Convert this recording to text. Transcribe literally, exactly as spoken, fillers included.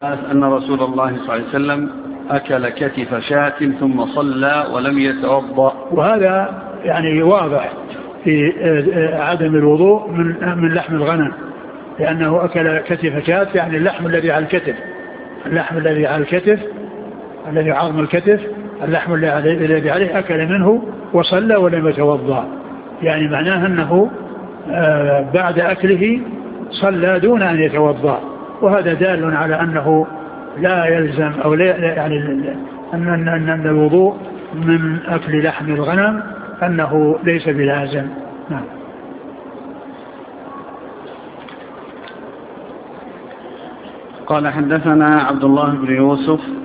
أن رسول الله صلى الله عليه وسلم أكل كتف شاة ثم صلى ولم يتوضأ. وهذا يعني واضح في عدم الوضوء من من لحم الغنم، لأنه أكل كتف شاة، يعني اللحم الذي على الكتف، اللحم الذي على الكتف الذي عظم الكتف، اللحم الذي عليه أكل منه وصلى ولم يتوضأ، يعني معناه أنه بعد أكله صلى دون أن يتوضأ. وهذا دال على أنه لا يلزم أو لا يعني أن أن أن الوضوء من أكل لحم الغنم أنه ليس بلازم. نعم. قال حدثنا عبد الله بن يوسف